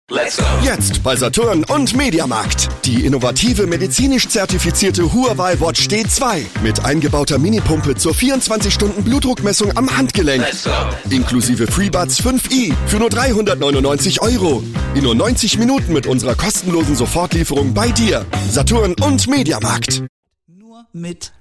Let's go! Jetzt bei Saturn und Mediamarkt. Die innovative medizinisch zertifizierte Huawei Watch D2 mit eingebauter Minipumpe zur 24-Stunden-Blutdruckmessung am Handgelenk. Let's go! Inklusive FreeBuds 5i für nur 399 €. In nur 90 Minuten mit unserer kostenlosen Sofortlieferung bei dir. Saturn und Mediamarkt. Nur mit...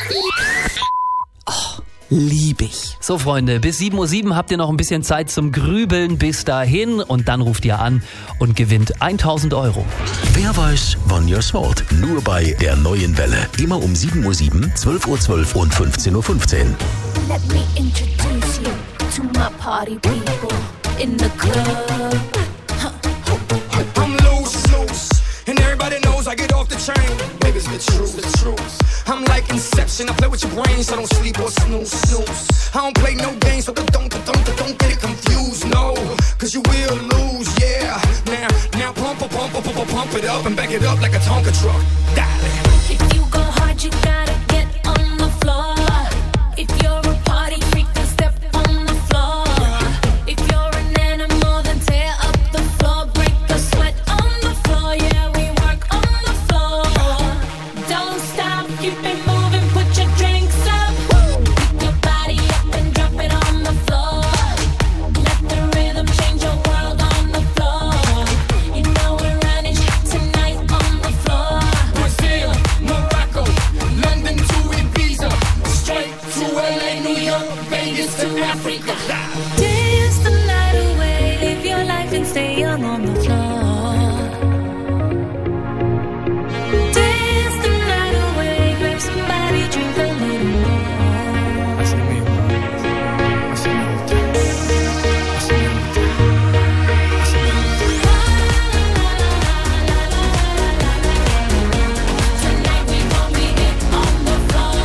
Oh, lieb ich. So Freunde, bis 7:07 Uhr habt ihr noch ein bisschen Zeit zum Grübeln bis dahin und dann ruft ihr an und gewinnt 1.000 €. Wer weiß, wann ihr sword? Nur bei der neuen Welle. Immer um 7:07 Uhr, 12:12 Uhr und 15:15 Uhr. Let me introduce you to my party people in the club. I'm loose, and everybody knows I get off the train. Baby, it's the truth. I'm like Inception, I play with your brain, so don't sleep or snooze. I don't play no games, so don't get it confused, no. Cause you will lose, yeah. Now pump it up and back it up like a Tonka truck. Dale. If you go hard, you gotta get on the floor. If you're a party freak, then step on the floor. If you're an animal, then tear up the floor. Break the sweat on the floor, yeah, we work on the floor. Don't stop, keep it moving, put your drinks up. Pick your body up and drop it on the floor. Let the rhythm change your world on the floor. You know we're running tonight on the floor. Brazil, Morocco, London to Ibiza, straight to LA, New York, Vegas to Africa. Dance the night away, live your life and stay young on the floor. Dance the night away, grab somebody, drink a little more. Tonight we gon' be it on the floor.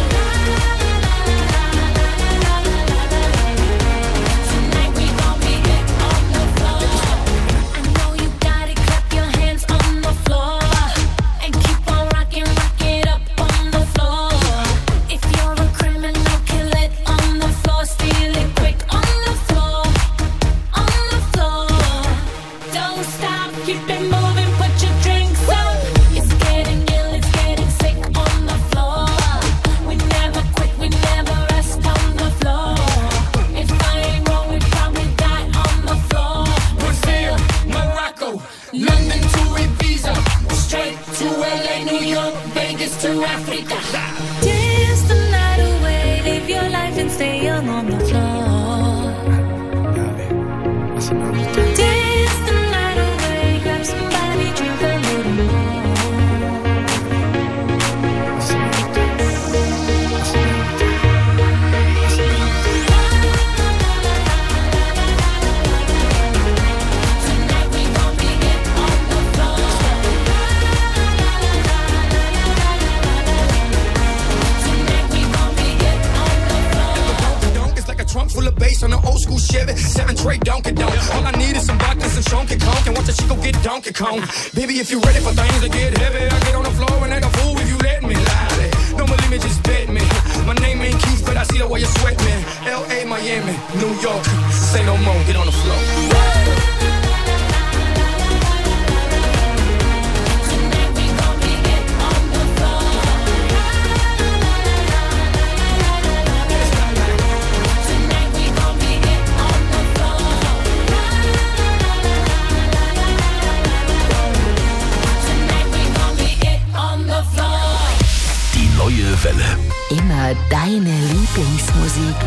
Tonight we gon' be it on the floor. I know you got it, clap your hands on the floor. And keep on rocking, rock it up on the floor. If you're a criminal, kill it on the floor. Steal it quick on the floor. On the floor. Don't stop, keep it moving, put your drinks up. It's getting ill, it's getting sick on the floor. We never quit, we never rest on the floor. If I ain't wrong, we probably die on the floor. Brazil, Morocco, London to Ibiza, straight to LA, New York, Vegas to Africa. Dance the night away, live your life and stay young on the floor. Dance the night away, grab somebody, drink a little more. Tonight we gon' be it on the floor. Tonight we gon' be it on the floor. Donk is like a trunk full of bass on an old school Chevy. 7 tray Donkey Donk. All I need is some vodka and some Donkey Kong. And watch a chico get Donkey Kong. Baby, if you ready for things to get heavy, I get on the floor and act a fool if you let me lie. Don't believe me, just bet me. My name ain't Keith, but I see the way you sweat me. LA, Miami, New York. Say no more, get on the floor. Tonight we gon' be it on the floor. Tonight we gon' be it on the floor. Tonight we gon' be it on the floor. Die neue Welle. Immer deine Lieblingsmusik.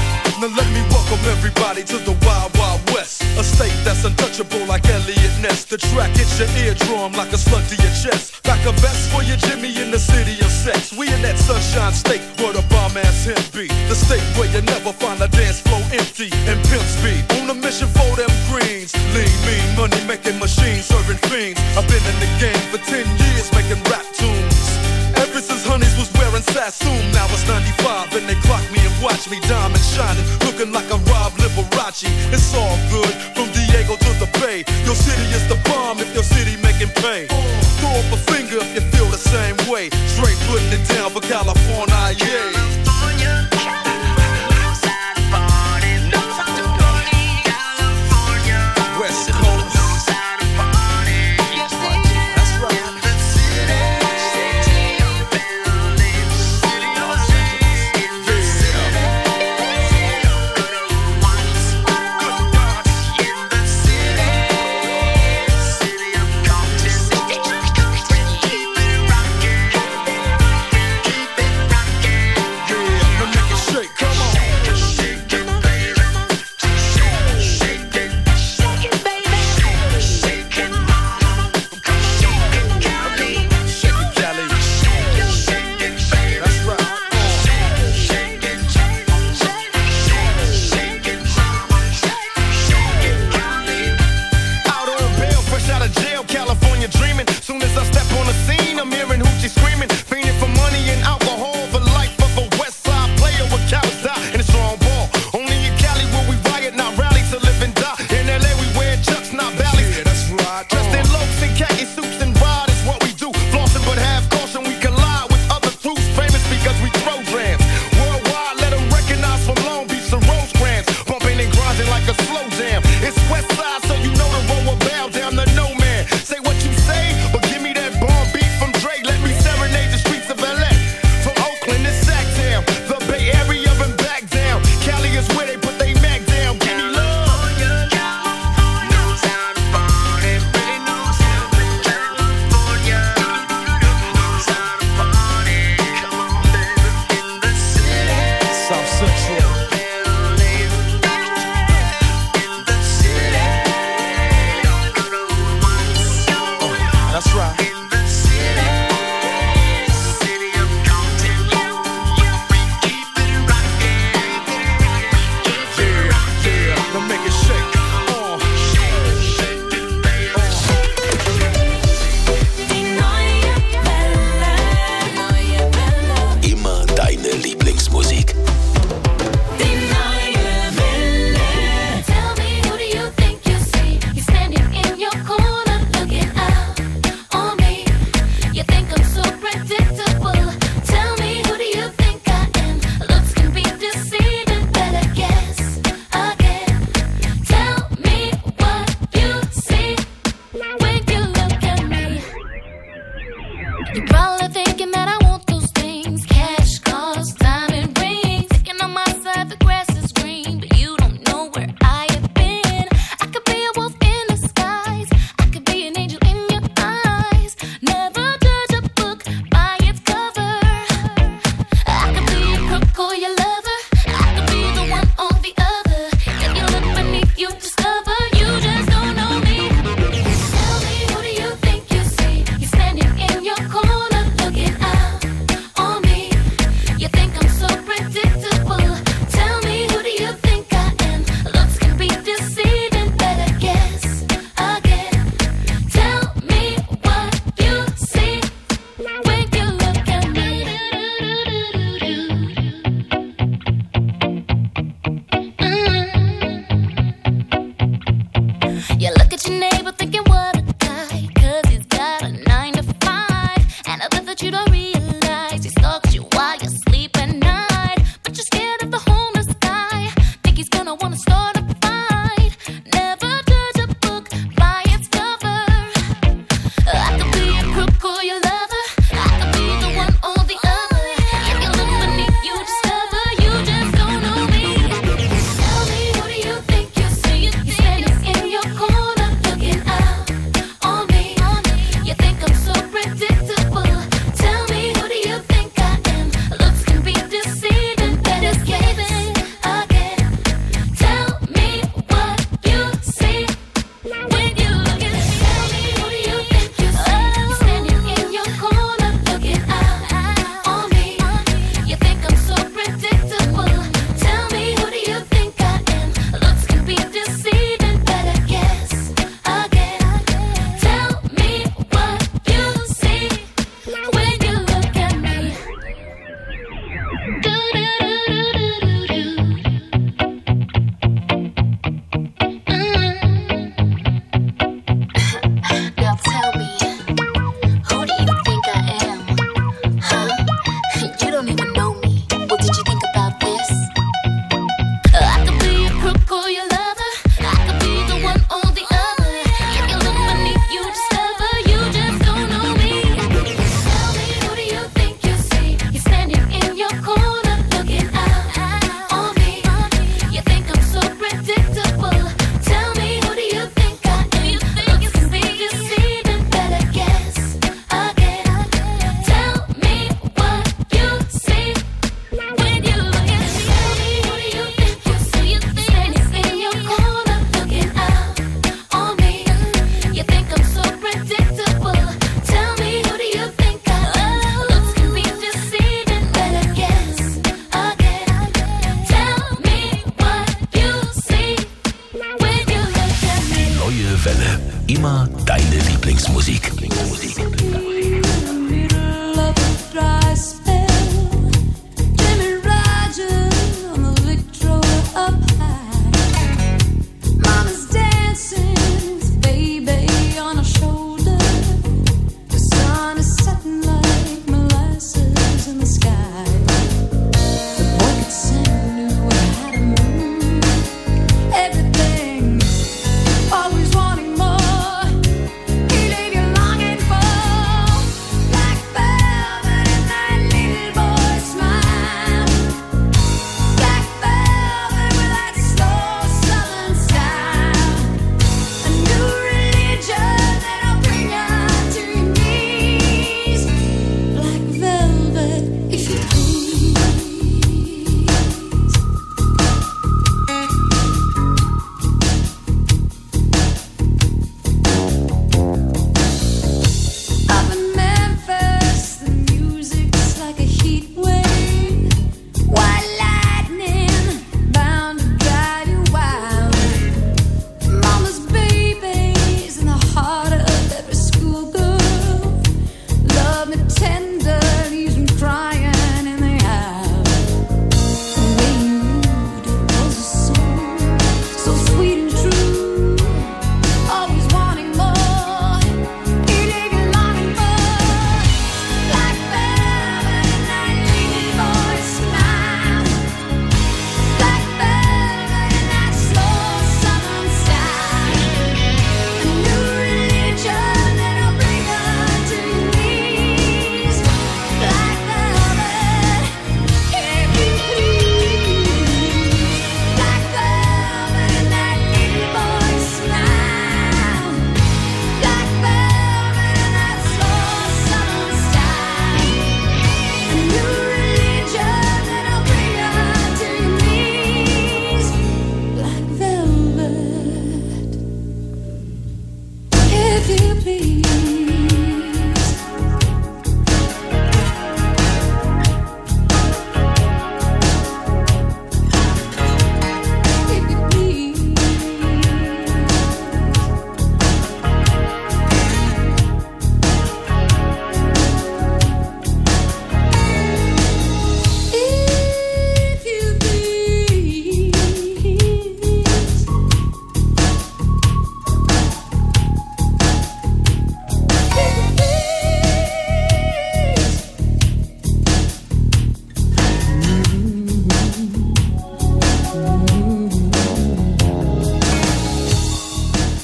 Everybody to the Wild Wild West, a state that's untouchable like Elliot Ness. The track hits your eardrum like a slug to your chest. Back a vest for your Jimmy in the city of sex. We in that sunshine state where the bomb ass him be. The state where you never find a dance floor empty and pimp speed. On a mission for them greens. Lean, mean, money making machines, serving fiends. I've been in the game for 10 years making rap tunes. Ever since Honeys was wearing Sassoon, now it's 95 and they clock me and watch me diamond shining, looking like I'm Rob Liberace. It's all good from Diego to the Bay. Your city is the bomb if your city making pay. Throw up a finger if you feel the same way. Straight putting it down for California, yeah. Tell me, who do you think you see? You're standing in your corner looking out.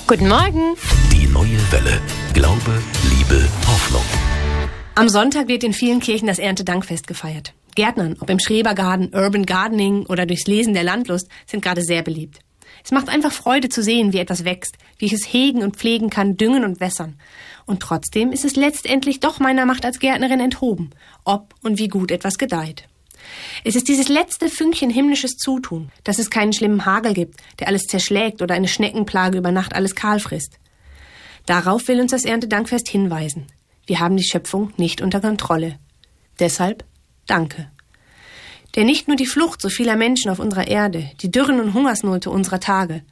Guten Morgen. Die neue Welle. Glaube, Liebe, Hoffnung. Am Sonntag wird in vielen Kirchen das Erntedankfest gefeiert. Gärtnern, ob im Schrebergarten, Urban Gardening oder durchs Lesen der Landlust, sind gerade sehr beliebt. Es macht einfach Freude zu sehen, wie etwas wächst, wie ich es hegen und pflegen kann, düngen und wässern. Und trotzdem ist es letztendlich doch meiner Macht als Gärtnerin enthoben, ob und wie gut etwas gedeiht. Es ist dieses letzte Fünkchen himmlisches Zutun, dass es keinen schlimmen Hagel gibt, der alles zerschlägt oder eine Schneckenplage über Nacht alles kahl frisst. Darauf will uns das Erntedankfest hinweisen. Wir haben die Schöpfung nicht unter Kontrolle. Deshalb Danke. Denn nicht nur die Flucht so vieler Menschen auf unserer Erde, die Dürren und Hungersnöte unserer Tage,